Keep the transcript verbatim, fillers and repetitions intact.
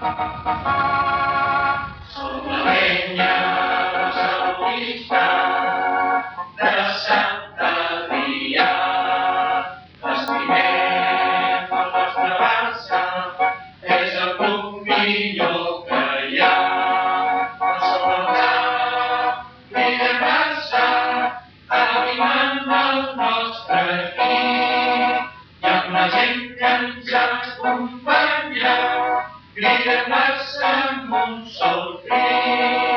Solemnia saudita de Santa Lia, estimem la nostra dansa, és el punt millor que hi ha. Per celebrar vida dansa, animant el nostre equip, i amb la gent que ens acompanya, cridem dansa amb un sol crit.